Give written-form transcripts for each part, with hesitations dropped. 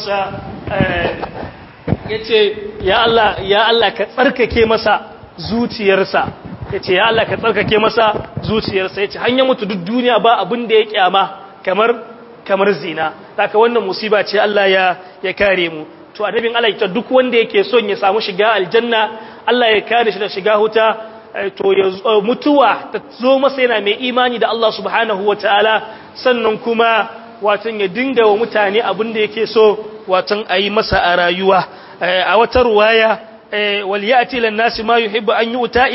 masa yace ya Allah ka tsarkake masa zuciyarsa yace ya Allah ka tsarkake masa zuciyarsa yace hanyar mutu duk duniya ba abin da ya kyama kamar zina haka wannan musiba ce Allah ya kare mu to annabin Allah ya duk wanda yake son ya samu shiga aljanna Allah ya kare shi da shiga huta to mutuwa ta zo masa yana mai imani da Allah subhanahu wataala sannan kuma watan ya dinga wa mutane abin da yake so watan ayi masa a rayuwa a wata ruwaya wal ya'ti lan nasi ma yuhibbu an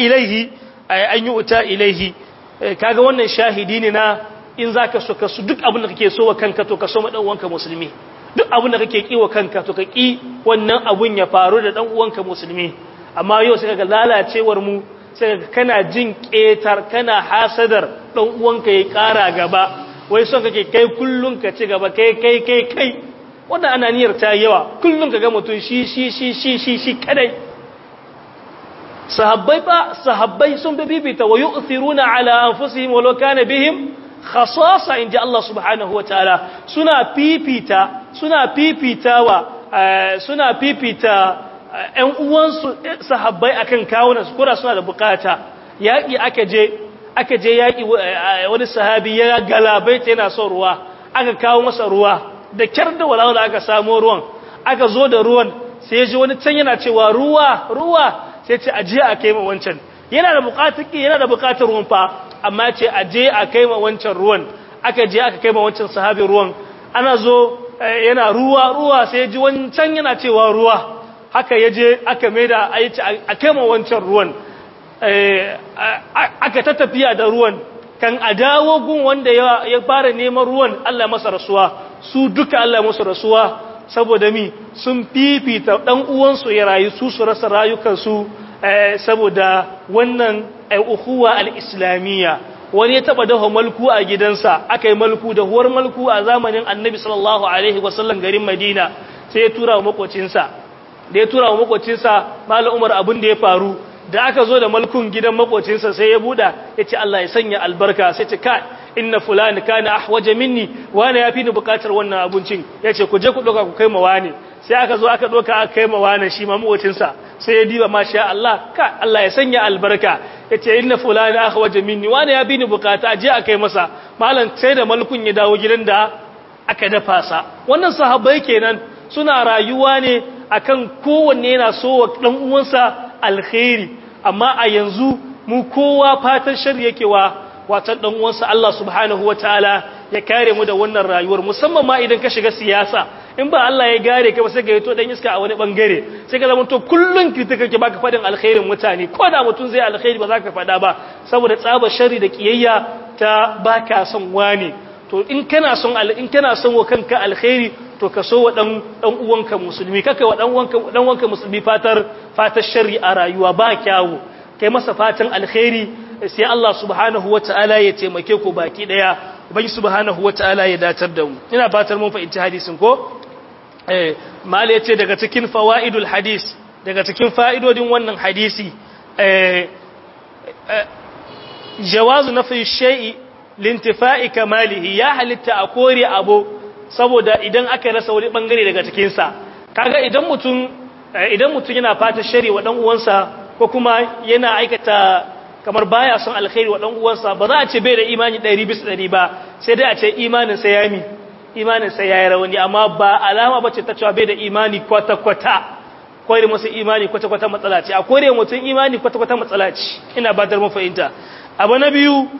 yu'ta ilayhi kaga wannan shahidi ne na in zaka so ka su duk abin da kake so wa kanka to ka so ma dan uwanka musulmi duk abin da kake ki wa kanka to ka ki wannan abun ya faru da dan uwanka musulmi amma yau sai kaga lalacewar mu sai kaga kana jin ketar kana hasadar dan uwanka ya kara gaba wai son kake kai kullun ka ci gaba kai wannan ananiyar ta yawa kullun kaga mutun shi kadai sahabbai sun bibita wa yu'thiruna ala anfusihim walau kana bihim khasasa inji Allah subhanahu wataala suna fifita ƴan uwansu sahabbai akan kawunan su kura suna da bukata yaki aka je yaki wani sahabi ya galabaita yana son ruwa aka kawo masa ruwa da kyar da walawala aka samu ruwan aka zo da ruwan sai ji wani can yana cewa ruwa sai ce aje a kai ma wancan yana da bukatar ruwan fa amma ce aje a kai ma wancan ruwan aka je aka kai ma wancan sahabi ruwan ana zo yana ruwa sai ji wancan yana cewa ruwa haka yaje aka maida ayi a kai ma wancan ruwan aka ta tafiya da ruwan kan a dawo gun wanda ya fara neman ruwan Allah masa rasuwa su duka Allah masa rasuwa saboda sun fifita dan uwansu ya rayu su rasa rayukansu saboda wannan ukhuwa al-islamiyya wani ya taba dafa malku a gidansa akai malku da huwar malku a zamanin Annabi sallallahu alaihi wasallam garin Madina sai ya tura wa makocinsa Malam Umar abin da ya faru da aka zo da malkun gidan makocinsa sai ya buda yace Allah ya sanya albarka sai ce ka inna fulani kana ahwaja minni wani yafi ni bukatar wannan abincin yace ku je ku doka ku kai ma wani sai aka zo aka doka aka kai ma wani shi ma makocinsa sai ya diba masha Allah ka Allah ya sanya albarka yace inna fulani ahwaja minni wani yafi ni bukata je aka kai masa malan sai da malkun ya dawo gidan da aka dafa sa wannan sahabbai kenan suna rayuwa ne akan kowanne yana so wa dan uwansa alkhairi amma a yanzu mu kowa fatan shari yake wa watan dan uwansa Allah subhanahu wataala ya kare mu da wannan rayuwar musamman ma idan ka shiga siyasa in ba Allah ya gare ka ba sai ka yi to dan iska a wani bangare sai ka zama to kullun kritika kake baka fadin alkhairin mutane ko da mutun zai alkhairi ba za ka fada ba saboda tsaba shari da kiyayya ta baka son wani to in kana son wa kanka alkhairi to ka so wa dan uwanka musulmi kaka wa dan uwanka musulmi fatar sharri a rayuwa ba kyawu kai masa fatan alkhairi sai Allah subhanahu wataala ya taimake ku baki daya ubangi subhanahu wataala ya datar da mu ina fatar mun fahimci hadisin ko mal yace daga cikin fawaidul hadis daga cikin fa'idodin wannan hadisi jawazu nafi shay'i lintifa'i kamalihi ya halitta a kore abu saboda idan aka rasa wani bangare daga cikin sa kaga idan mutum yana fata shari wa dan uwansa ko kuma yana aikata kamar baya son alkhairi wa dan uwansa ba za a ce bai da imani 100% ba sai dai a ce imanin sa yayi rawani amma ba alama bace ta cewa bai da imani kwata kore masa imani kwata matsala ce a kore mutum imani kwata matsala ce ina ba dar mu fahimta abu na biyu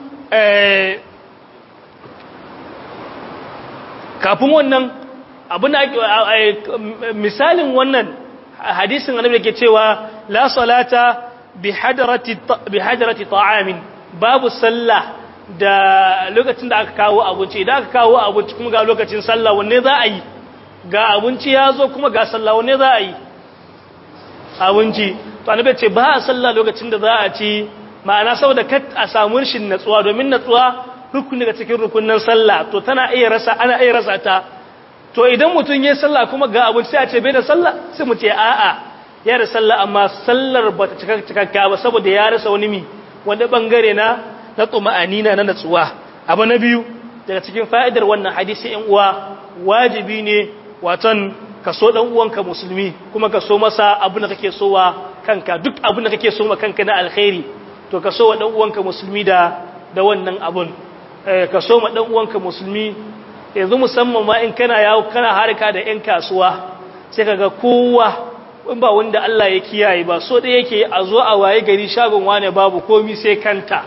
kafin wannan abin da misalin wannan hadisin annabi da ke cewa la salata bi hadrati ta'amin babu sallah da lokacin da aka kawo abinci idan aka kawo abinci kuma ga lokacin sallah wanne za a yi ga abinci ya zo kuma ga sallah wanne za a yi abinci to annabi ce ba a sallah lokacin da za a ci ma'ana saboda kar a samu rashin natsuwa domin natsuwa rukuni daga cikin rukunin sallah to ana iya rasa ta to idan mutun yayin sallah kuma ga abinci sai a ce bai da sallah sai mu ce a'a ya da sallah amma sallar bata cikakka ba saboda ya rasa wani bangare na tuma'anina na natsuwa abu na biyu daga cikin fa'idar wannan hadisi ɗan uwa wajibi ne watan ka so dan uwanka musulmi kuma ka so masa abin da kake so wa kanka duk abin da kake so ma kanka na alkhairi to ka so wa dan uwanka musulmi da wannan abun ka so ma dan uwanka musulmi yanzu musamman ma in kana yawo kana harka da ƴan kasuwa sai kaga kowa in ba wanda Allah ya kiyaye ba so da yake a zo a waye gari shagon wane babu komi sai kanta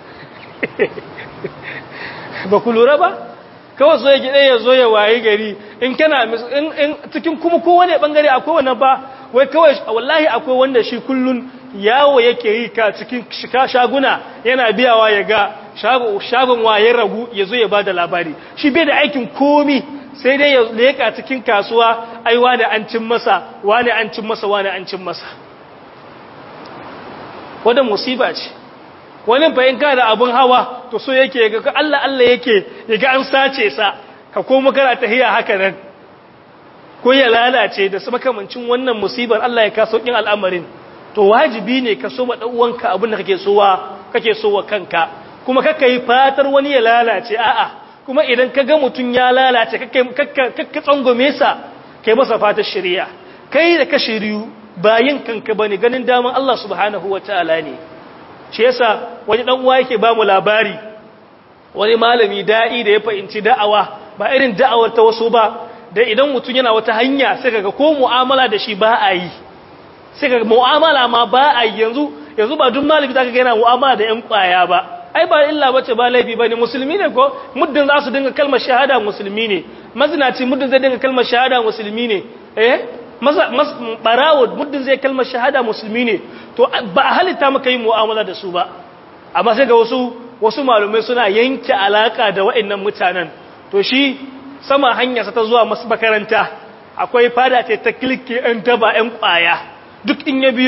ba ku lura ba kawai so yake ya zo ya waye gari in kana in cikin kuma kowane bangare akwai wannan ba wai kawai wallahi akwai wanda shi kullun yawo yake yi ka cikin shaguna yana biyawa ya ga shagon waye ragu ya zo ya bada labari shi bai da aikin komi sai dai ya leka cikin kasuwa ai wani an cin masa wani an cin masa wani an cin masa wadda musiba ce wani bayan ka da abun hawa to so yake ga Allah Allah yake yaga an sace sa ka koma kana tahiya haka nan ko ya lalace da su makamancin wannan musibar Allah ya kaso kin al'amarin to wajibi ne ka so ma dan uwanka abin da kake so wa kanka kuma kakka yi fatar wani ya lalace a'a kuma idan ka ga mutun ya lalace kakka tsangome sa kai masa fatar shari'a kai da ka shiriyu bayin kanka bane ganin daman Allah subhanahu wataala ne shi yasa wani dan uwa yake ba mu labari wani malami da'i da ya fahimci da'awa ba irin da'awar ta wasu ba da idan mutun yana wata hanya sai kaga ko mu'amala da shi ba a yi sai kaga mu'amala ma ba a yi yanzu ba duk malami zaka ga yana mu'amala da ƴan kwaya ba ai ba illa bace ba laifi bane musulmi ne ko muddin za su dinga kalmar shahada musulmi ne mazinaci muddin zai dinga kalmar shahada musulmi ne barawo muddin zai kalmar shahada musulmi ne to ba a halitta maka yi mu'amala da su ba amma sai ga wasu malumai suna yanke alaka da waɗannan mutanen to shi sama hanyarsa ta zuwa makaranta akwai fada ce ta kilke ɗan daba ɗan ƙwaya duk in ya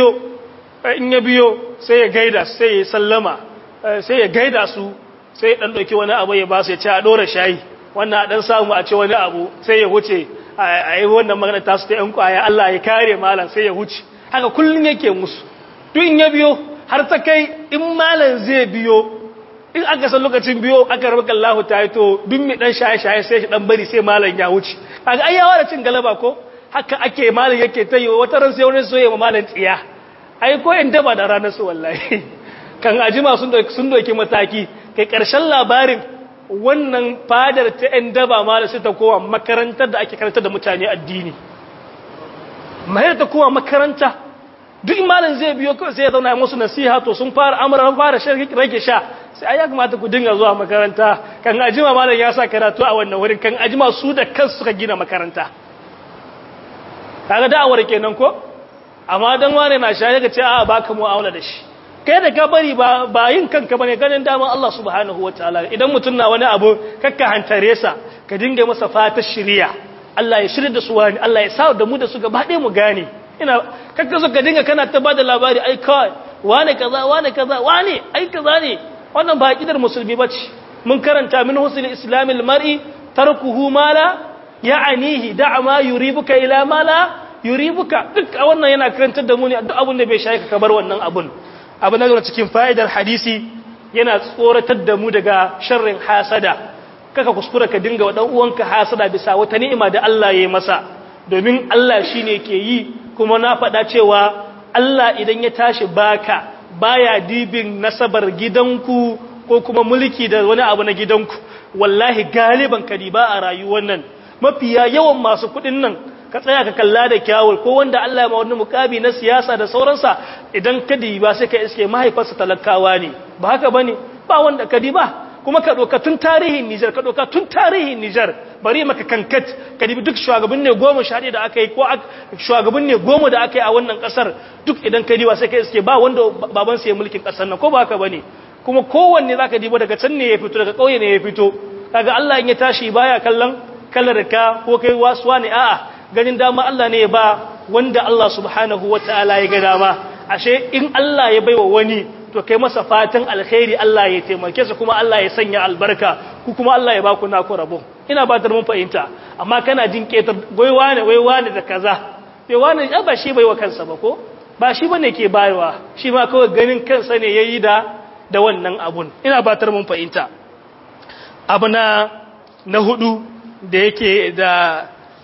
biyo sai ya gaida sai ya sallama sai ya gaida su sai ya ɗan ɗauki wani abu ya ba su ya ce a ɗora shayi wannan a ɗan samu a ce wani abu sai ya wuce a yi wannan magana ta su ta ‘yan kwaya Allah ya kare malam sai ya wuce haka kullum yake musu duk in ya biyo har ta kai in malam zai biyo in aka san lokacin biyo aka rabu kallahu ta yi to duk mai ɗan shaye-shaye sai shi ɗan bari sai malam ya wuce haka ai yawa da cin galaba ko haka ake malam yake ta yi wata ran sai wani soye ma malam tsiya ai ko in daba da ranar su wallahi kan ajima sun doki mataki kai ƙarshen labarin wannan fadar ta ‘yan daba ma da sai ta kowa makarantar da ake karantar da mutane addini mahayar ta kowa makaranta duk imanin zai biyo kawai sai ya zauna musu nasiha to sun fara amuran fara rage sha sai ya kamata ku dinga zuwa makaranta kan ajima malam ya sa karatu a wannan wurin kan ajima su da kansu suka gina makaranta kaga da'awar kenan ko amma dan wane na sha ya ce a baka mu'amala da shi kai da ka bari ba yin kanka bane ganin daman Allah subhanahu wataala idan mutun na wani abu kakka hantare sa ka dinga masa fatar shiriya Allah ya shirye da su wani Allah ya sa da mu da su gaba ɗaya mu gane ina kakka zo ka dinga kana ta bada labari ai kai wane kaza wane ai kaza ne wannan ba aqidar musulmi bace mun karanta min husnul islamil mar'i tarkuhu ma la ya'anihi da'a ma yuribuka ila ma la yuribuka duk wannan yana karantar da mu ne duk abun da bai shaye ka bar wannan abun abu na gaba cikin fa'idar hadisi yana tsoratar da mu daga sharrin hasada kaka kuskura ka dinga wa dan uwanka hasada bisa wata ni'ima da Allah ya yi masa domin Allah shine ke yi kuma na faɗa cewa Allah idan ya tashi baya dibin nasabar gidanku ko kuma mulki da wani abu na gidanku wallahi galiban kadiba a rayuwar nan mafiya yawan masu kuɗin nan ka tsaya ka kalla da kyawul ko wanda Allah ya ma wani mukabi na siyasa da sauransa idan ka diba sai ka iske mahaifarsa talakawa ne ba haka bane ba wanda ka diba kuma ka doka tun tarihin Niger bari maka kankat ka dibi duk shugaban ne 10 da aka yi ko shugaban ne 10 da aka yi a wannan kasar duk idan ka diba sai ka iske ba wanda baban sa ya mulkin kasar nan ko ba haka bane kuma kowanne zaka diba daga can ne ya fito daga kauye ne ya fito kaga Allah in ya tashi baya kallon kallar ka ko kai wasuwa ne a'a ganin dama Allah ne ya ba wanda Allah subhanahu wataala ya ga dama ashe in Allah ya baiwa wani to kai masa fatan alkhairi Allah ya taimake su kuma Allah ya sanya albarka ku kuma Allah ya ba ku naku rabo ina ba mun fahimta amma kana jin ketar waiwa ne da kaza bai wani ba shi baiwa kansa ba ko ba shi bane ke bayarwa shi ma kawai ganin kansa ne yayi da wannan abun ina ba mun fahimta abu na hudu da yake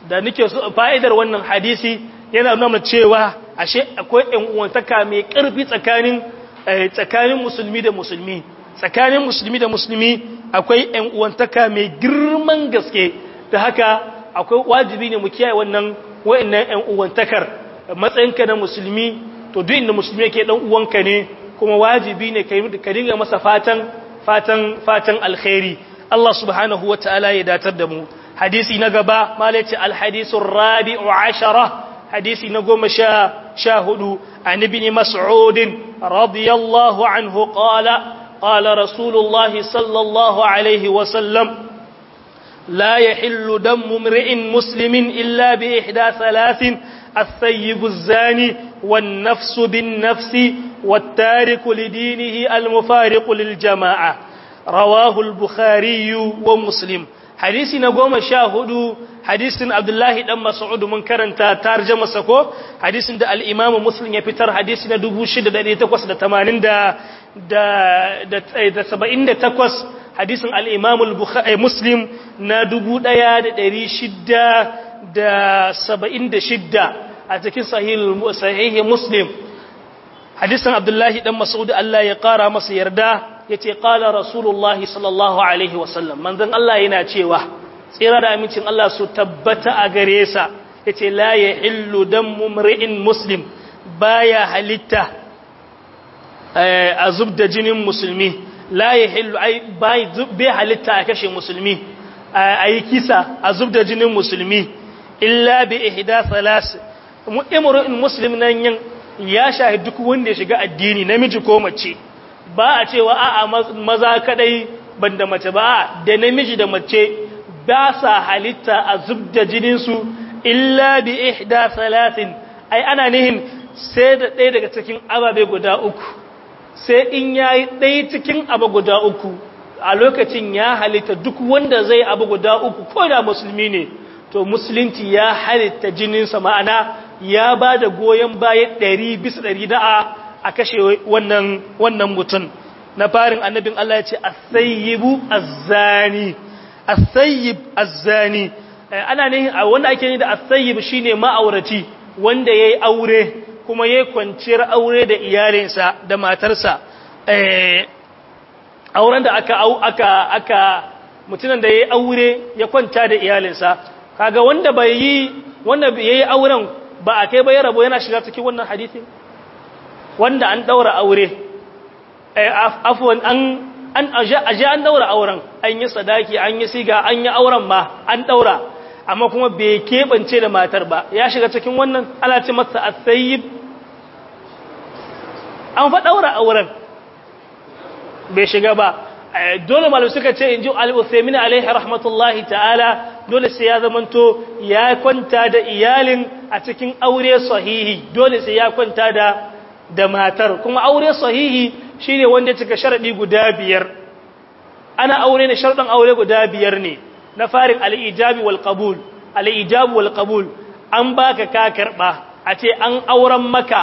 da nake so fa'idar wannan hadisi yana nuna cewa ashe akwai ƴan uwantaka mai ƙarfi tsakanin musulmi da musulmi tsakanin musulmi da musulmi akwai ƴan uwantaka mai girman gaske da haka akwai wajibi ne mu kiyaye wa'annan ƴan uwantakar matsayinka na musulmi to duk inda musulmi yake dan uwanka ne kuma wajibi ne ka dinga masa fatan alkhairi Allah subhanahu wataala ya datar da mu hadisi na gaba malaci alhadisu rabi'u ashara hadisi na 14 an ibn mas'ud radiyallahu anhu qala rasulullah sallallahu alaihi wa sallam la yahillu damu imri'in muslimin illa bi ihda thalathin الثيب الزاني والنفس بالنفس والتارك لدينه المفارق للجماعة رواه البخاري ومسلم حديث نقوم شاهد حديث عبد الله بن مسعود منكرن ترجمة سكو حديث الإمام مسلم يفتر حديث ندبو شدة دا تقوس دا تمانين دا سبعين دا تقوس حديث الإمام مسلم ندبو دا شدة da 76 a cikin sahihi muslim hadisin abdullahi dan mas'ud Allah ya kara masa yarda yace qala rasulullahi sallallahu alaihi wasallam manzon Allah yana cewa tsira da amincin Allah su tabbata a gare sa yace la yahillu damu mri'in muslim baya halitta a zubda jinin musulmi la yahillu bai halitta a kashe musulmi ayi kisa a zubda jinin musulmi illa bi ihda thalas imru'in muslim nan ya shahi duk wanda ya shiga addini namiji ko mace ba a cewa a'a maza kadai banda mace ba da namiji da mace ba sa halitta a zubda jinin su illa bi ihda thalathin ai ana nihin sai da ɗaya daga cikin ababe guda uku sai in yayi ɗaya cikin abu guda uku a lokacin ya halitta duk wanda zai abu guda uku ko da musulmi ne to musulunci ya halitta jininsa ma'ana ya ba da goyon bayan 100% da a kashe wannan mutum na farin annabin Allah ya ce as-sayyibu az-zani as-sayyib az-zani ana ne wanda ake ni da as-sayyib shine ma'aurati wanda yayi aure kuma yayi kwanciyar aure da iyalinsa da matarsa auren da aka mutumin da yayi aure ya kwanta da iyalinsa kaga wanda yayi auren ba a kai ba ya rabo yana shiga cikin wannan hadisi wanda an daura aure afwan an daura auren an yi sadaki an yi siga an yi auren ma an daura amma kuma bai kebance da matar ba ya shiga cikin wannan ana ce masa as-sayyib an fa daura auren bai shiga ba dole malu suka ce inji al-Uthaymin alaihi rahmatullahi ta'ala dole sai ya zamanto ya kwanta da iyalin a cikin aure sahihi dole sai ya kwanta da matar kuma aure sahihi shine wanda cika sharadi guda biyar ana aure ne sharadan aure guda biyar ne na farin al-ijabi wal qabul al-ijabu wal qabul an baka ka karba a ce an auren maka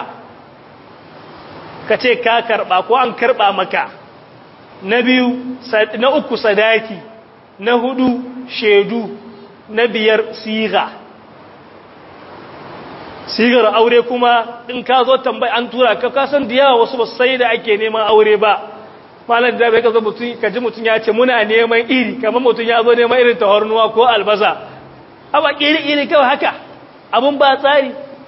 ka ce ka karba ko an karba maka na biyu na uku sadaki na hudu shedu na biyar sigar aure kuma in ka zo tambayi an tura ka kasan da yawa wasu ba sai da ake neman aure ba malam da bai ka zo mutum ka ji mutum ya ce muna neman iri kamar mutum ya zo neman irin tahornuwa ko albasa aba iri kawai haka abun ba tsari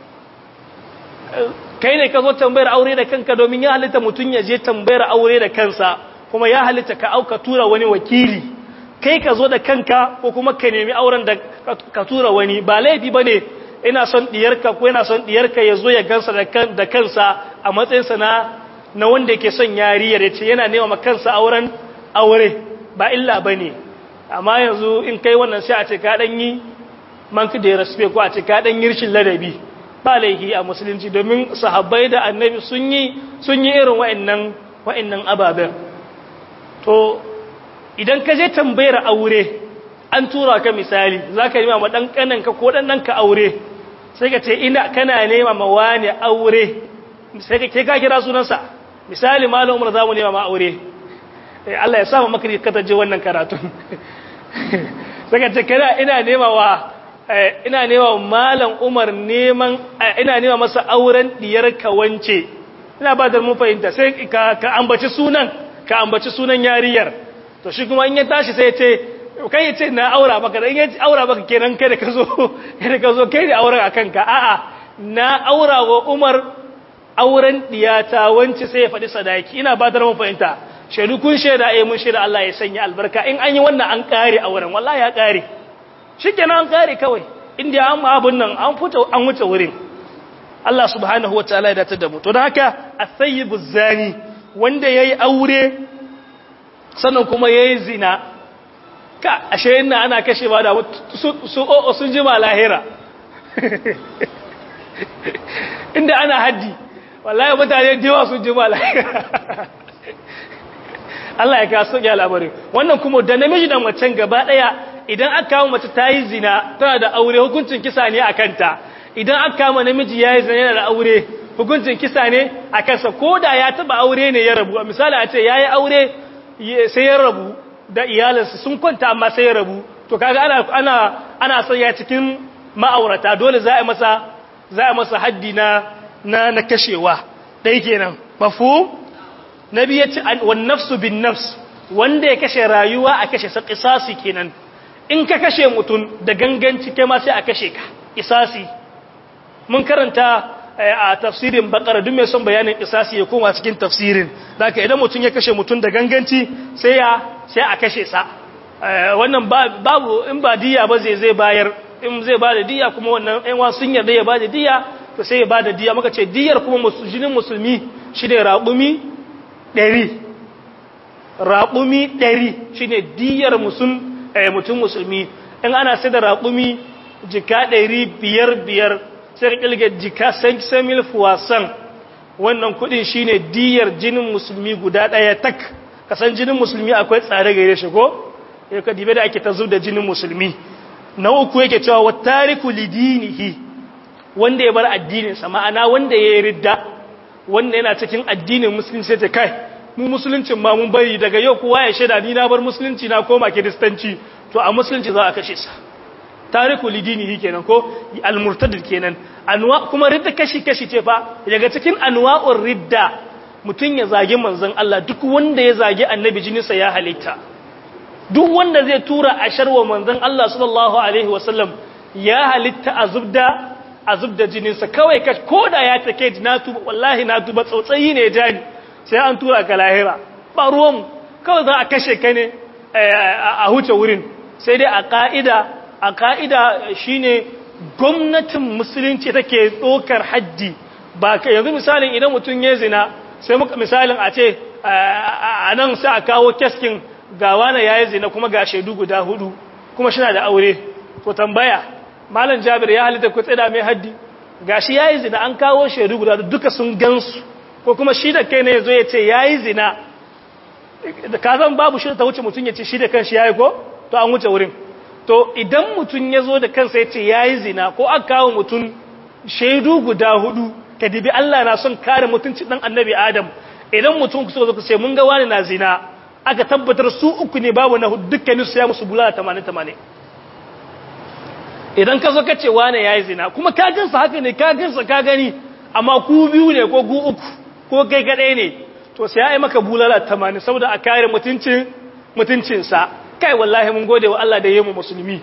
kai ne ka zo tambayar aure da kanka domin ya halitta mutum ya je tambayar aure da kansa kuma ya halitta ka auka tura wani wakili kai ka zo da kanka ko kuma ka nemi auren da ka tura wani ba laifi bane ina son diyarka ko ina son diyarka ya zo ya gansa da kansa a matsayinsa na wanda yake son yariyar ya ce yana nema ma kansa auren aure ba illa bane amma yanzu in kai wannan sai a ce ka dan yi manki da respect ko a ce ka dan yirshin ladabi ba laifi a musulunci domin sahabbai da annabi sun yi irin wa'annan ababen to idan ka je tambayar aure an tura ka misali za ka nema ma ɗan ƙananka ko ɗanɗanka aure sai ka ce kana nema ma wani aure sai ka kira sunansa misali malam umar za mu nema ma aure Allah ya sama maka ka taje wannan karatun sai ka ce ina nema wa ina nema malam Umar ina nema masa auren diyar kawance ina ba da mun fahimta sai ka ambaci sunan yariyar to shi kuma in ya tashi sai ya ce kai ya ce na aura maka dan ya aura maka kenan kai da ka zo kai da auren akan ka a'a na aura wa Umar auren diyata wance sai ya faɗi sadaki ina ba da mun fahimta shaidu kun shaida mun shaida Allah ya sanya albarka in an yi wannan an kare auren wallahi ya kare shikenan an kare kawai inda an abun nan an wuce wurin Allah subhanahu wataala ya datar da mu to dan haka as-sayyibu zani wanda yayi aure sannan kuma yayi zina ka ashe ina ana kashe ba da sun jima lahira inda ana haddi wallahi mutane da yawa sun jima lahira Allah ya kaso ya labarin wannan kuma da namiji da macen gaba daya idan aka kawo mace ta yi zina tana da aure hukuncin kisa ne a kanta idan aka kama namiji ya yi zina yana da aure hukuncin kisa ne a kansa ko da ya taba aure ne ya rabu a misali a ce ya yi aure sai ya rabu da iyalinsa sun kwanta amma sai ya rabu to kaga ana sanya cikin ma'aurata dole za a masa haddi na kashewa dai kenan mafhum nabi ya ce wan nafsu bin nafs wanda ya kashe rayuwa a kashe sa qisasi kenan in ka kashe mutum da ganganci kai ma sai a kashe ka qisasi mun karanta a tafsirin bakara duk mai son bayanin qisasi ya koma cikin tafsirin zaka idan mutum ya kashe mutum da ganganci sai a kashe sa wannan babu in ba diya ba zai bayar in zai bada diya kuma wannan ɗan wa sun yarda ya bada diya to sai ya bada diya muka ce diyar kuma jinin musulmi shi ne raƙumi 100 raƙumi 100 shine diyar mutum musulmi in ana sai da raƙumi jika 500 sai ka kilga jika 5,000 fuwasan wannan kudin shine diyar jinin musulmi guda ɗaya tak kasan jinin musulmi akwai tsare gare shi ko ya ka dibe da ake ta zub da jinin musulmi na uku yake cewa wa tariku lidinihi wanda ya bar addininsa ma'ana wanda ya yi ridda wanda yana cikin addinin musulunci sai ta kai mu musuluncin ma mun bari daga yau kowa ya shaida ni na bar musulunci na koma kiristanci to a musulunci za a kashe sa tariku lidinihi kenan ko al-murtad kenan anwa kuma ridda kashi ce fa daga cikin anwa'ur ridda mutun ya zage manzon Allah duk wanda ya zage annabi jininsa ya halitta duk wanda zai tura asharwa manzon Allah sallallahu alaihi wasallam ya halitta azubda jininsa kawai koda ya take jinatu wallahi na tuba tsautsayi ne jani sai an tura ka lahira ba ruwan kawai za a kashe ka ne a huce wurin sai dai a ka'ida shine gwamnatin musulunci take tsokar haddi ba ka yanzu misalin idan mutum ya zina sai muka misalin a ce a nan sai a kawo keskin gawa na yayi zina kuma ga shaidu guda 4 kuma shi na da aure to tambaya malam Jabir ya halitta ku tsada mai haddi gashi yayi zina an kawo shaidu guda duka sun gansu ko kuma shi da kai ne yazo ya ce yayi zina ka zan babu shi ta wuce mutun ya ce shi da kanshi yayi ko to an wuce wurin to idan mutun yazo da kansa ya ce yayi zina ko aka kawo mutun shaidu guda 4 ka dibi Allah na son kare mutunci dan annabi Adam idan mutun ku so ku ce mun ga wani na zina aka tabbatar su uku ne babu na dukkanin su ya musu bulala 80 idan ka zo ka ce wane yayi zina kuma ka jinsa haka ne ka jinsa ka gani amma ku biyu ne ko ku uku ko kai kadai ne to sai ai maka bulala 80 saboda a kare mutuncin sa kai wallahi mun gode wa Allah da yayi mu musulmi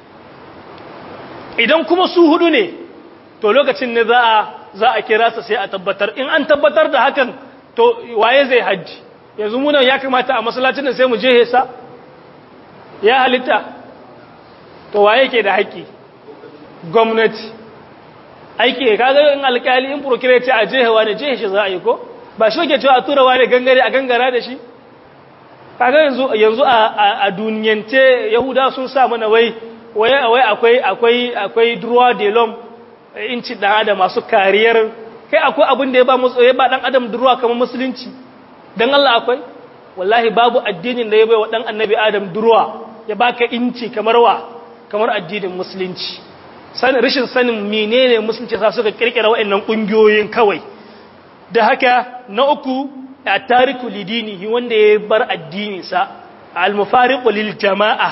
idan kuma su hudu ne to lokacin ne za a kira sa sai a tabbatar in an tabbatar da hakan to waye zai haji yanzu mu nan ya kamata a masallacin nan sai mu je hesa ya halitta to waye ke da haƙi gwamnati aiki kaga in alƙali in procurator a jehewa ne jehe shi za a yi ko ba shi ke cewa a turawa ne gangare a gangara da shi kaga yanzu a duniyance yahuda sun sa mana wai akwai droit de l'homme inci dan adam masu kariyar kai akwai abin da ya ba dan adam droit kamar musulunci dan Allah akwai wallahi babu addinin da ya bai wa dan annabi adam droit ya baka inci kamar addinin musulunci rashin sanin menene musulunci sa suka kirkira waɗannan kungiyoyin kawai da haka na uku at-tariku lidinihi wanda ya bar addinin sa al-mufariqu lil jama'a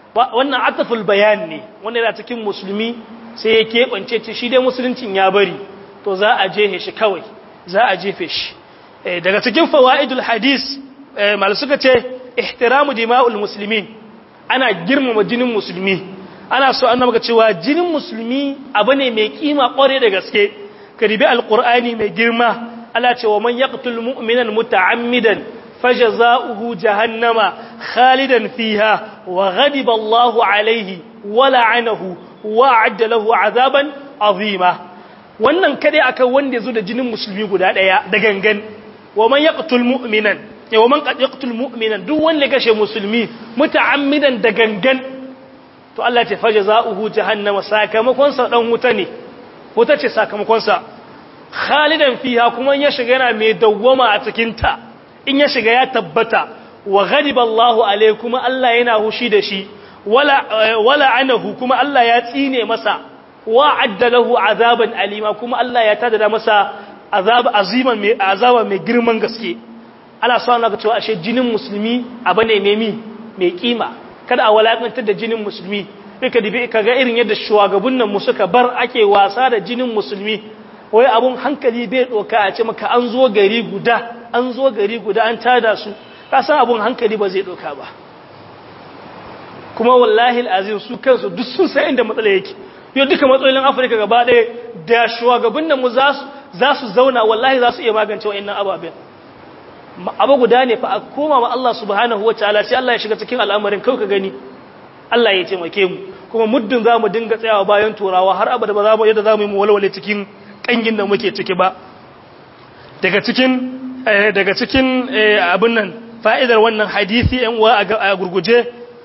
wannan ataful bayan ne wanda yana cikin musulmi sai ya keɓance ce shi dai musuluncin ya bari to za a jefe shi kawai za a jefe shi daga cikin fawaidul hadis mal suka ce ihtiramu dima'ul muslimin ana girmama jinin musulmi ana so an maka cewa jinin musulmi abu ne mai kima kware da gaske karibi alqur'ani mai girma Allah ce wa man yaqtul mu'minan muta'ammidan fajaza'uhu jahannama khalidan fiha wa ghadiba Allahu alayhi wa la'anahu wa a'adda lahu 'azaban 'azima wannan kade akan wanda yazo da jinin musulmi guda daya da gangan wa man yaqtul mu'minan wa man qad yaqtul mu'minan duk wanda kashe musulmi muta'ammidan da gangan to Allah ta fajaza'uhu jahannama sakamakon sa dan wuta ne wuta ce sakamakon sa khalidan fiha kuma ya shiga yana mai dawwama a cikin ta in ya shiga ya tabbata wa ghadiba Allahu alayhi kuma Allah yana hushi da shi wala anahu kuma Allah ya tsine masa wa adda lahu azaban alima kuma Allah ya tada masa azaba mai girman gaske Allah subhanahu wa ta'ala ashe jinin musulmi abane mai kima kada a walakantar da jinin musulmi duka dibi kaga irin yadda shugabannin mu suka bar ake wasa da jinin musulmi wai abun hankali bai doka a ce maka an zo gari guda an tada su ka san abun hankali ba zai doka ba kuma wallahi alazim su kansu duk sun san inda matsala yake yau duka matsalolin Afirka gaba ɗaya da shugabannin mu za su zauna wallahi za su iya magance wa'annan ababen abu guda ne fa a koma wa Allah subhanahu wataala sai Allah ya shiga cikin al'amarin kai ka gani Allah ya taimake mu kuma muddin zamu dinga tsayawa bayan turawa har abada ba za mu yadda zamu yi mu walwale cikin kangin da muke ciki ba daga cikin abin nan fa'idar wannan hadisi yan uwa a gurguje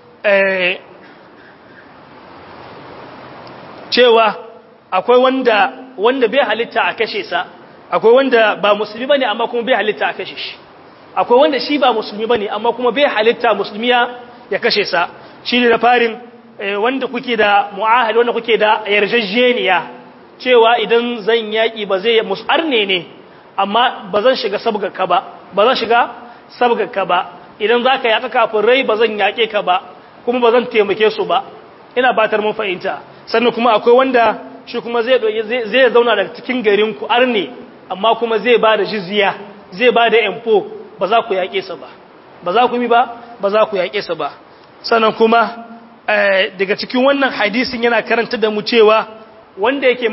cewa akwai wanda bai halitta a kashe sa akwai wanda ba musulmi bane amma kuma bai halitta a kashe shi akwai wanda shi ba musulmi bane amma kuma bai halitta musulmiya ya kashe sa shi ne da farin wanda kuke da mu'ahad wanda kuke da yarjejeniya cewa idan zan yaki ba zai musarne ne amma ba zan shiga sabgarka ba idan zaka yaka kafirai ba zan yake ka ba kuma ba zan taimake su ba ina batar mun fahimta sannan kuma akwai wanda shi kuma zai zauna daga cikin garin ku arne amma kuma zai ba da jizya zai ba da empo ba za ku yaƙe sa ba ba za ku yaƙe sa ba sannan kuma daga cikin wannan hadisin yana karanta da mu cewa wanda yake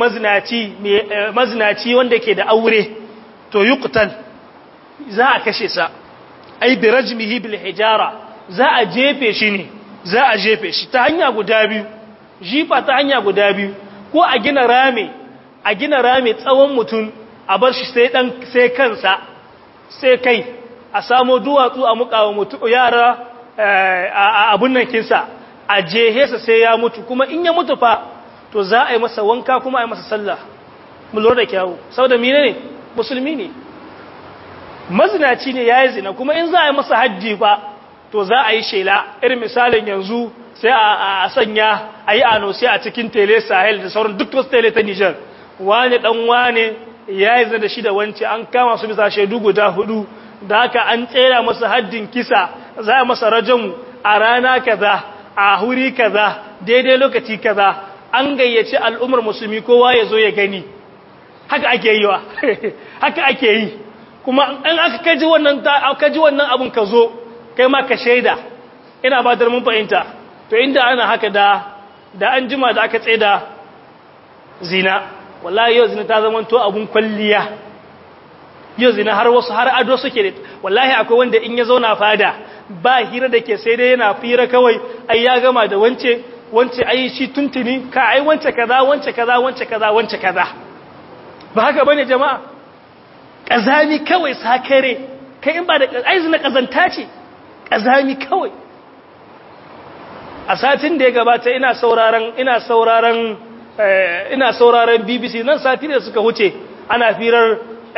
mazinaci wanda yake da aure to yuqtal za a kashe sa ai bi rajmihi bil hijara za a jefe shi ta hanya guda biyu jifa ta hanya guda biyu ko a gina rame tsawon mutum a bar shi sai kansa sai kai a samo duwatsu a mukawa mutu yara a abun nan kinsa a jehesa sai ya mutu kuma in ya mutu fa to za a yi masa wanka kuma a yi masa sallah mu lura da kyawu saboda mine ne musulmi ne mazinaci ne yayi zina kuma in za a yi masa hajji fa to za a yi shela irin misalin yanzu sai a sanya a yi ano sai a cikin tele sahel da sauran duk wasu tele ta Nijar wane dan wane yayi zina da shi da wance an kama su bisa shaidu guda 4 da haka an tsera masa haddin kisa za a masa rajamu a rana kaza a huri kaza daidai lokaci kaza an gayyaci al'ummar musulmi kowa ya zo ya gani haka ake yi wa haka ake yi kuma an aka kaji wannan abun ka zo kai ma ka shaida ina ba da mun fahimta to inda ana haka da an jima da aka tsaida zina wallahi yau zina ta zama to abun kwalliya yau zina har wasu har ado suke da wallahi akwai wanda in ya zauna fada ba hira da ke sai dai yana fira kawai ai ya gama da wance ai shi tuntuni ka ai wance kaza ba haka bane jama'a kazami kawai sakare kai in ba da ai zina kazanta ce kazami kawai a satin da ya gabata ina sauraron BBC nan sati da suka huce ana firar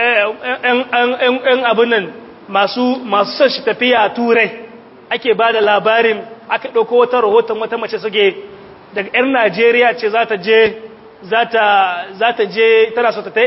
‘yan abin nan masu son shi tafiya a turai ake ba da labarin aka ɗauko wata rahoton wata mace suke daga ‘yan Najeriya ce za ta je tana so ta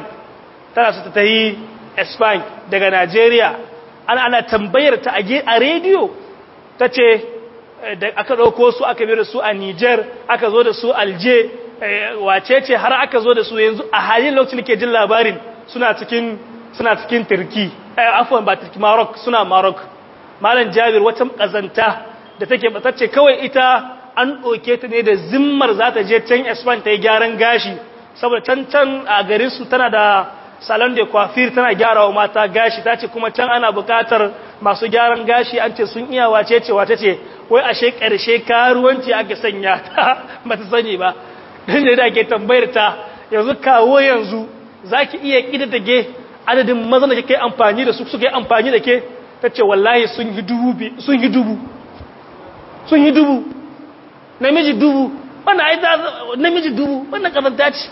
yi Espany daga Najeriya ana tambayar ta a rediyo ta ce da aka ɗauko su aka bi da su a Niger aka zo da su Alje wacece har aka zo da su yanzu a halin lokacin ke jin labarin suna cikin Turki afwan ba Turki Maroc suna Maroc malam Jabir wata kazanta da take batacce kawai ita an ɗauke ta ne da zimmar za ta je can Spain ta yi gyaran gashi saboda can a garin su tana da salon de coiffure tana gyara wa mata gashi ta ce kuma can ana bukatar masu gyaran gashi an ce sun iya wace ce wai ashe karshe karuwanci aka sanya ta ba ta sani ba dan da ake tambayar ta yanzu kawo yanzu zaki iya kididdige adadin mazan da kake amfani da su suke amfani da ke tace wallahi sun yi dubu namiji dubu wannan ai namiji dubu wannan kazanta ce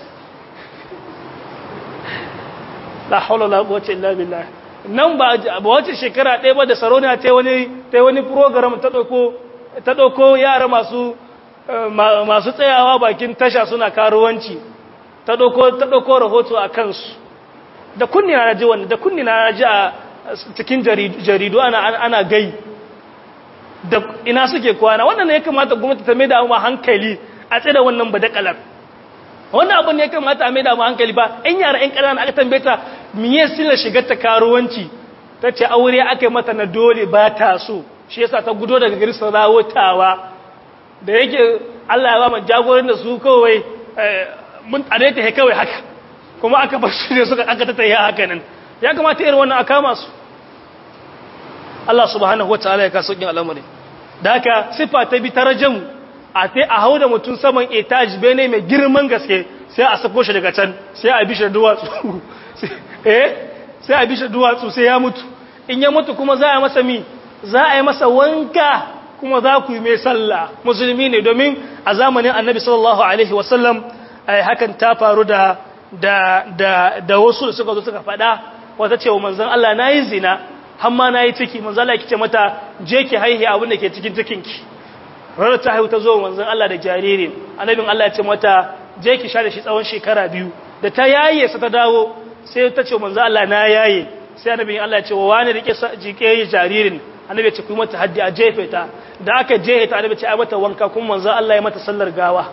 la hawla la quwwata illa billah nan ba wace shekara ɗaya ba da Sarona ta wani program ta dauko yara masu tsayawa bakin tasha suna karuwanci ta dauko rahoto a kansu da kunni na ji wannan da kunni na ji a cikin jaridu ana gai da ina suke kwana wannan ne ya kamata gwamnati ta maida mu hankali a tsira wannan badakalar wannan abin ne ya kamata a maida mu hankali ba ɗan yara ɗan ƙanana aka tambaye ta miye sila shigar ta karuwanci ta ce aure aka yi mata na dole ba ta so shi yasa ta gudo daga gari sarawotawa da yake Allah ya ba mu jagorin da su kawai mun adaita he kawai haka kuma aka bar su ne suka aka ta yi haka nan ya kamata irin wannan aka masu Allah subhanahu wataala ya ka sauƙin al'amari da haka sifa ta bi tarjamu a sai a hauda mutum saman etage bene mai girman gaske sai a sako shi daga can sai a bishe duwatsu sai a bishe duwatsu sai ya mutu in ya mutu kuma za a yi masa wanka kuma za ku yi mai sallah musulmi ne domin a zamanin annabi sallallahu alaihi wasallam hakan ta faru da wasu da suka zo suka faɗa wata cewa manzon Allah nayi zina hamma nayi ciki manzon Allah yake mata je ki haihi abin da ke cikin cikinki ranar ta haihu ta zo manzon Allah da jariri annabin Allah ya ce mata je ki sha da shi tsawon shekara 2 da ta yaye sa ta dawo sai ta ce manzon Allah na yaye sai annabin Allah ya ce wa wani rike jike jaririn annabi ya ce ku mata haddi a jefe ta da aka jefe ta annabi ya ce ai mata wanka kuma manzon Allah ya mata sallar gawa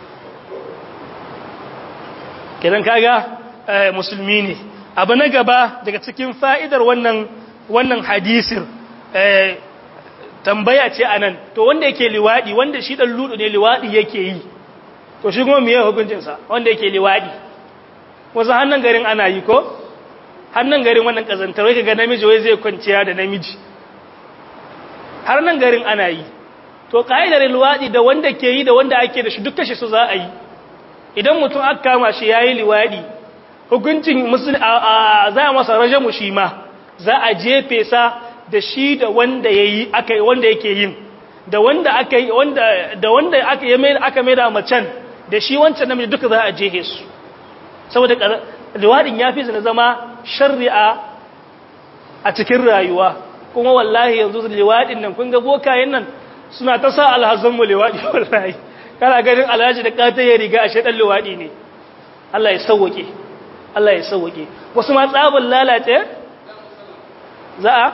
kenan kaga musulmi ne abu na gaba daga cikin fa'idar wannan hadisin tambaya ce anan to wanda yake liwadi wanda shi dan ludu ne liwadi yake yi to shi kuma meye hukuncin sa wanda yake liwadi wasu hannan garin ana yi ko hannan garin wannan kazantar wai kaga namiji wai zai kwanciya da namiji har nan garin ana yi to kaidar liwadi da wanda ke yi da wanda ake da shi duk kashi su za a yi idan mutum aka kama shi yayi liwadi hukuncin musulmi za a masa rajamu shi ma za a jefe sa da shi da wanda yayi wanda yake yin da wanda aka yi wanda aka mai da macen da shi wancan namiji duka za a jehe su saboda liwadin yafi zina zama shari'a a cikin rayuwa kuma wallahi yanzu liwadin nan kun ga bokayen nan suna ta sa alhazan mu liwadi wallahi kana ganin alhaji da kataye riga a shedan liwadi ne Allah ya sauke Allah ya sauke wasu ma tsabin lalace za a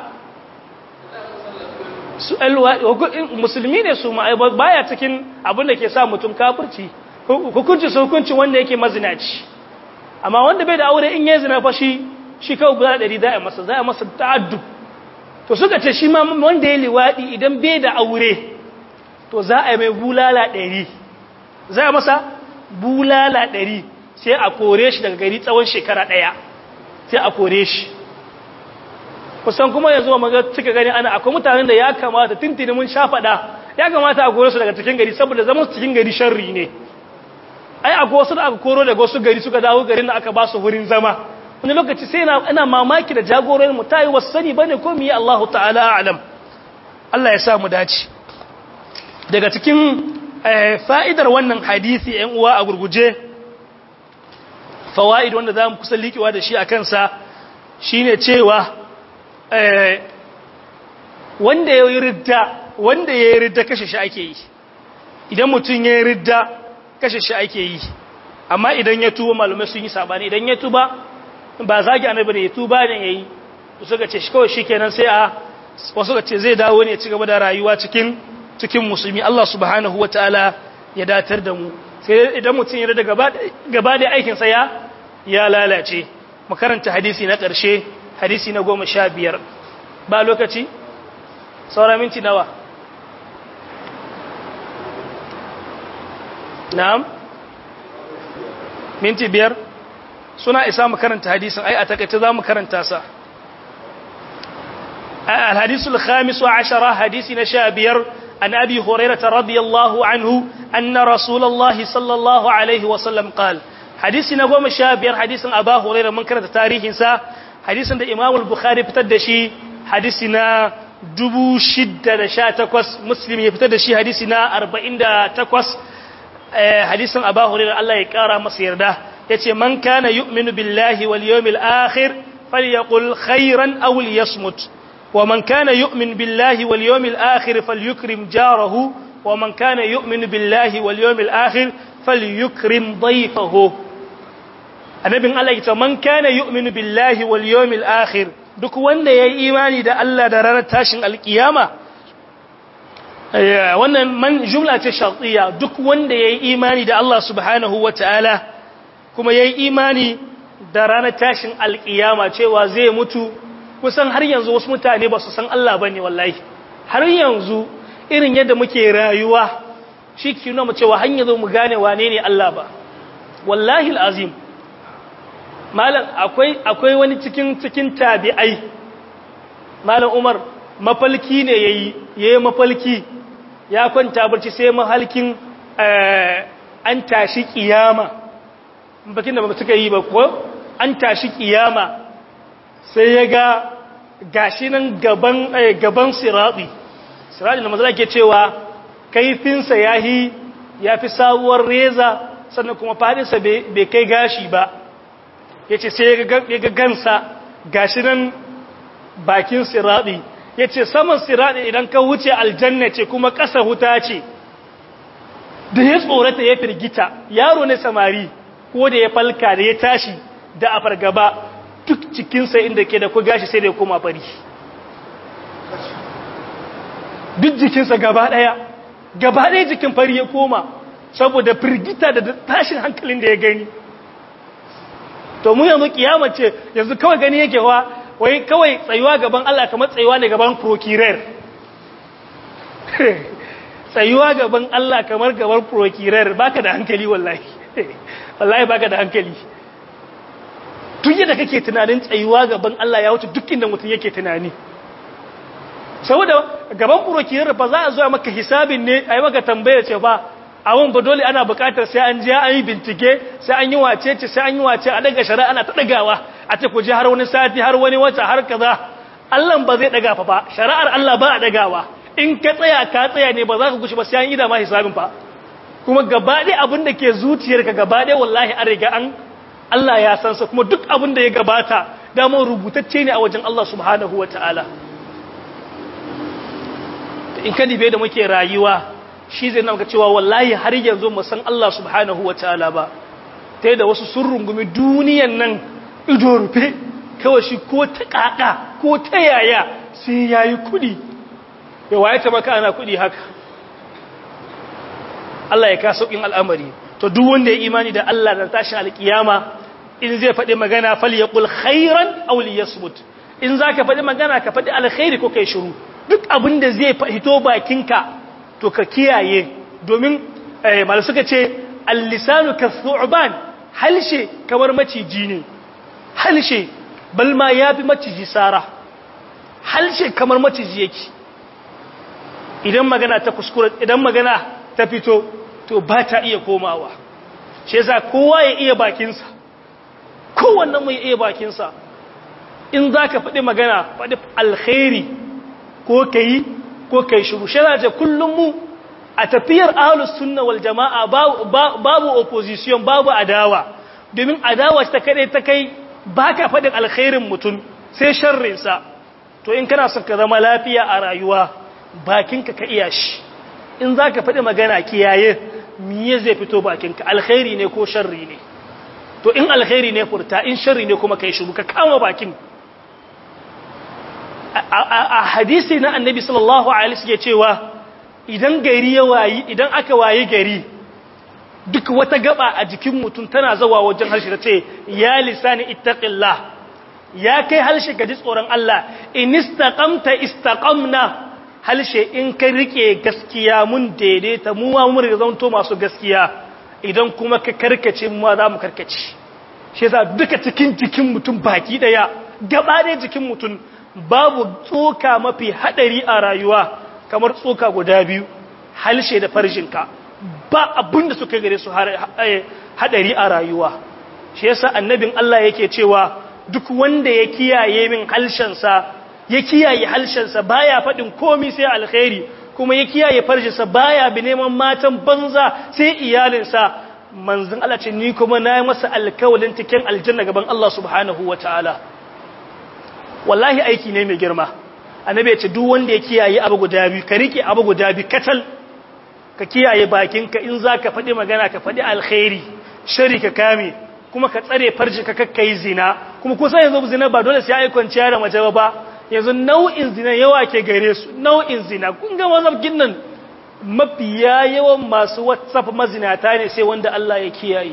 su musulmi ne su ma baya cikin abin da ke sa mutum kafirci hukunci wanda yake mazinaci amma wanda bai da aure in yayi zina fa shi kawai guda 100 za a masa ta'addu to suka ce shi ma wanda ya liwadi idan bai da aure to za a yi mai bulala 100 za a masa bulala 100 sai a kore shi daga gari tsawon shekara 1 sai a kore shi kusan kuma yanzu maga cika gani ana akwai mutanen da ya kamata tintini mun sha fada ya kamata a kore su daga cikin gari saboda zaman su cikin gari sharri ne ai akwai wasu da aka koro daga wasu gari suka dawo garin da aka ba su wurin zama wani lokaci sai ina mamaki da jagororin mu tayi wasu sani bane ko mi Allahu ta'ala a'lam Allah ya sa mu dace daga cikin fa'idar wannan hadisi ɗan uwa a gurguje fawaid wanda zamu kusa likewa da shi akan sa shine cewa wanda ya yi ridda kashe shi ake yi idan mutum ya yi ridda kashe shi ake yi amma idan ya tuba malumai sun yi sabani idan ya tuba ba zagi annabi ne ya tuba ne yayi suka ce shi kawai shikenan sai wasu ga ce zai dawo ne ya ci gaba da rayuwa cikin musulmi Allah subhanahu wataala ya datar da mu sai idan mutum ya da gaba da aikin sa ya lalace mu karanta hadisi na ƙarshe hadisi na 15 ba lokaci saura minti nawa na'am minti 5 suna isa mu karanta hadisin ai a takaice za mu karanta sa الحديث الخامس عشر حديث نشابير عن أبي هريرة رضي الله عنه أن رسول الله صلى الله عليه وسلم قال حديث نقوم شابير حديث أبا هريرة من كانت تاريخ إنسا حديث الإمام البخاري بتدشي حديثنا دبو شدة شاتكوس مسلم يبتدشي حديثنا 40 تكوس حديث أبا هريرة الله يكارى مصير ده يتي من كان يؤمن بالله واليوم الآخر فليقل خيرا أو ليصمت ومن كان يؤمن بالله واليوم الآخر فليكرم جاره ومن كان يؤمن بالله واليوم الآخر فليكرم ضيفه النبي الله يقول من كان يؤمن بالله واليوم الآخر duk wanda yayi imani da Allah da ranar tashin alkiyama wannan man jumla ce shartiyya duk wanda yayi imani da Allah subhanahu wataala kuma yayi imani da ranar tashin alkiyama cewa zai mutu kusan har yanzu wasu mutane ba su san Allah ba ne wallahi har yanzu irin yadda muke rayuwa shi ke nuna cewa hanyar zo mu gane wane ne Allah ba wallahi al'azim malam akwai wani cikin tabi'ai malam Umar mafalki ne yayi mafalki ya kwanta barci sai mahalkin an tashi kiyama bakin da ba suka yi ba ko an tashi kiyama sai ya ga gashi nan gaban siradi da mazala ke cewa kaifinsa ya fi sabuwar reza sannan kuma fadinsa bai kai gashi ba ya ce sai ya ga gansa gashi nan bakin siradi ya ce saman siradi idan ka wuce aljanna ce kuma ƙasa huta ce da ya tsorata ya firgita yaro ne samari ko da ya falka da ya tashi da a fargaba duk cikinsa inda ke da ku gashi sai da ya koma fari duk jikinsa gaba ɗaya jikin fari ya koma saboda firgita da tashin hankalin da ya gani to mu yanzu kiyama ce yanzu kawai gani yake wai kawai tsayuwa gaban Allah kamar tsayuwa ne gaban prokirer tsayuwa gaban Allah kamar gaban prokirer baka da hankali wallahi baka da hankali tun yadda kake tunanin tsayuwa gaban Allah ya wuce duk inda mutum yake tunani saboda gaban prokirer ba za a zo maka hisabin ne a yi maka tambaya ce ba awon ba dole ana bukatar sai an je an yi bincike sai an yi wace a daga shari'a ana ta dagawa a ce ku je har wani sati har wani wata har kaza Allah ba zai daga fa ba shari'ar Allah ba a dagawa in ka tsaya ne ba za ka gushi ba sai an yi da ma hisabin fa kuma gaba ɗaya abin da ke zuciyarka gaba ɗaya wallahi an riga Allah ya san sa kuma duk abin da ya gabata damar rubutacce ne a wajen Allah subhanahu wataala in ka dibe da muke rayuwa shi zai nuna cewa wallahi har yanzu mu san Allah subhanahu wataala ba ta yadda wasu sun rungumi duniyan nan ido rufe kawai shi ko ta kaka ko ta yaya sai yayi kudi ya waye ta maka ana kudi haka Allah ya ka saukin al'amari to duk wanda ya imani da Allah da tashin alkiyama in zai faɗi magana falyaqul khairan aw liyasmut in zaka faɗi magana ka faɗi alkhairi ko kai shiru duk abin da zai fito bakinka to ka kiyaye domin malai suka ce al-lisanu ka-thu'ban halshe kamar maciji ne halshe balma yafi maciji sara halshe kamar maciji yake idan magana ta kuskure idan magana ta fito to ba ta iya komawa shi yasa kowa ya iya bakinsa kowannen mu ya iya bakinsa in zaka faɗi magana faɗi alkhairi ko kai shiru sharaje kullum mu a tafiyar ahlus sunna wal jamaa babu opposition babu adawa domin adawa ta kai baka fadin alkhairin mutum sai sharrin sa to in kana son ka zama lafiya a rayuwa bakinka ka iya shi in zaka fadi magana kiyaye miye zai fito bakinka alkhairi ne ko sharri ne to in alkhairi ne furta in sharri ne kuma kai shiru ka kama bakin a hadisi na annabi sallallahu alaihi wasallam cewa idan gari ya wayi idan aka wayi gari duk wata gaba a jikin mutum tana zawa wajen harshe ta ce ya lisani ittaqillah ya kai harshe ka ji tsoron Allah in istaqamta istaqamna harshe in ka rike gaskiya mun daidaita mu ma mun zanto masu gaskiya idan kuma ka karkace mu ma za mu karkace shi yasa duka cikin jikin mutum baki daya gaba ɗaya jikin mutum babu tsoka mafi hadari a rayuwa kamar tsoka guda biyu harshe da farjinka ba abin da suka gare su hadari a rayuwa shi yasa annabin Allah yake cewa duk wanda ya kiyaye min halshensa ya kiyaye halshensa baya faɗin komai sai alkhairi kuma ya kiyaye farjinsa baya bi neman matan banza sai iyalinsa manzon Allah ce ni kuma na yi masa alkawalin cikin aljanna gaban Allah subhanahu wataala wallahi aiki ne mai girma annabi ya ce duk wanda ya kiyaye abu guda biyu ka rike abu guda biyu katal ka kiyaye bakinka in zaka faɗi magana ka faɗi alkhairi shari ka kame kuma ka tsare farji ka kakkai zina kuma kusa yanzu zina ba dole sai ai kwanciya da mace ba yanzu nau'in zina yawa ke gare su nau'in zina kun ga mazabkin nan mafiya yawan masu WhatsApp mazinata ne sai wanda Allah ya kiyaye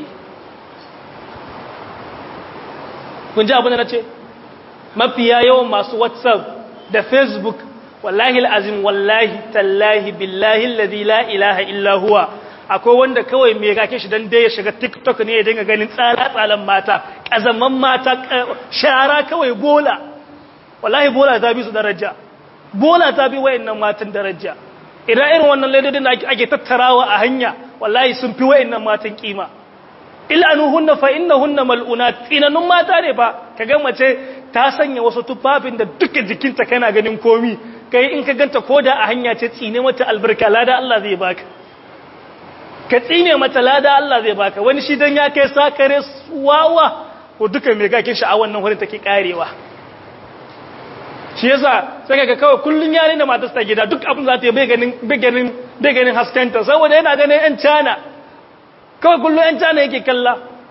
kun ji abin da nace mafiya yawan masu WhatsApp da Facebook wallahi alazim wallahi tallahi billahi alladhi la ilaha illa huwa akwai wanda kawai me gake shi dan dai ya shiga TikTok ne ya dinga ganin tsala-tsalan mata kazaman mata shara kawai bola wallahi bola ta bi su daraja bola ta bi wayannan matan daraja irin wannan ledodin da ake tattarawa a hanya wallahi sun fi wayannan matan kima ilanuhunna fa innahunna mal'unat inanun mata ne fa kaga mace ta sanya wasu tufafin da duka jikinta kana ganin komi kai in ka ganta koda a hanya ce tsine mata albarka lada Allah zai baka ka tsine mata lada Allah zai baka wani shi dan ya kai sakare wawa ko duka mai gakin sha'awan nan wurin take karewa shi yasa sai kaga kawai kullun yare da matar ta gida duk abin za ta yi bai ganin haskanta saboda yana ganin yan cana kawai kullun yan cana yake kalla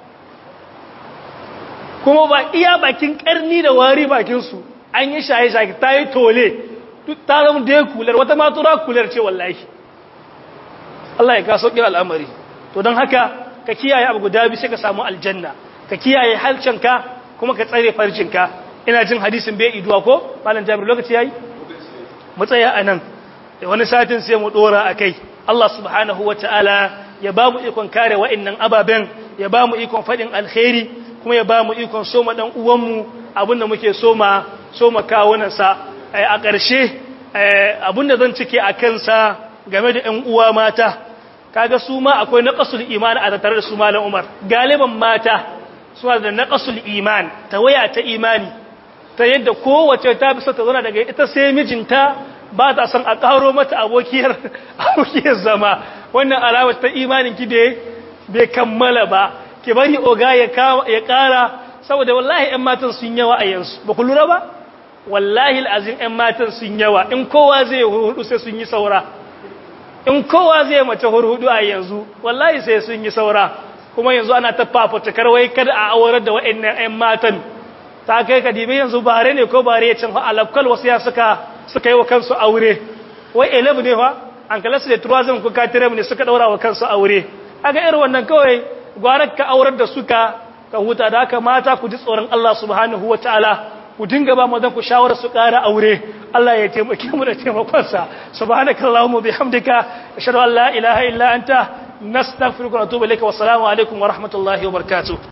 kuma ba iya bakin karni da wari bakin su an yi shaye-shaye ta yi tole ta zama da kular wata matura kular ce wallahi Allah ya ka sauƙi al'amari to don haka ka kiyaye abu guda biyu sai ka samu aljanna ka kiyaye halcinka kuma ka tsare farcinka ina jin hadisin bai iduwa ko malam Jabir lokaci yayi mu tsaya anan wani satin sai mu dora akai Allah subhanahu wataala ya ba mu ikon kare wa'annan ababen ya ba mu ikon fadin alkhairi kuma ya ba mu ikon soma dan uwan mu abinda muke soma kawunan sa a ƙarshe abinda zan cike akan sa game da ƴan uwa mata kaga su ma akwai naqasul iman a tattare da su malam Umar galiban mata suna da naqasul iman tawaya ta imani ta yadda kowace ta bi ta zauna daga ita sai mijinta ba ta san a karo mata abokiyar zama wannan alama ta imanin ki da bai kammala ba ki bari oga ya kara saboda wallahi ƴan matan sun yawa a yanzu ba ku lura ba wallahi alazim ƴan matan sun yawa in kowa zai hudu sai sun yi saura in kowa zai mace hurhudu a yanzu wallahi sai sun yi saura kuma yanzu ana tafafa takar wai kada a aurar da wa'annan ƴan matan ta kai kadibe yanzu bare ne ko bare ya cin alafkal wasu ya suka yi wa kansu aure wai 11 ne fa an kala su da turazin ku katire ne suka daura wa kansu aure kaga irin wannan kawai gwarar ka aurar da suka ka huta da haka mata ku ji tsoron Allah subhanahu wataala ku dinga ba mu dan ku shawara su ƙara aure Allah ya taimake mu da taimakonsa subhanakallahumma bihamdika ashhadu an la ilaha illa anta nastaghfiruka wa atubu ilaika wa assalamu alaikum wa rahmatullahi wa barakatuh